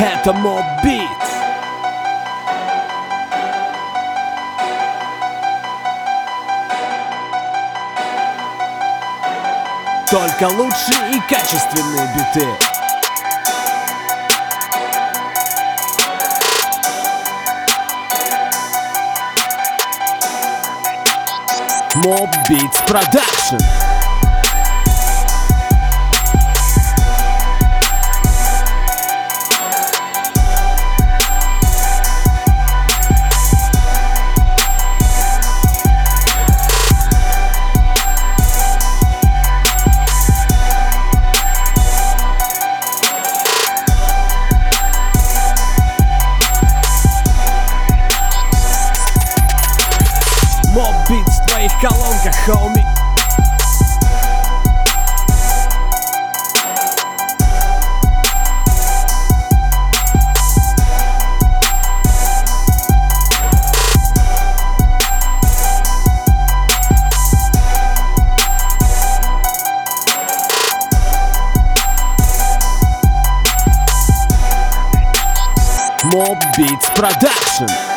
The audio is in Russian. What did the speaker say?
Это Mob Beats. Только лучшие и качественные биты. Mob Beats Production. Mob Beats в твоих колонках, хоуми. Mob Beats Production.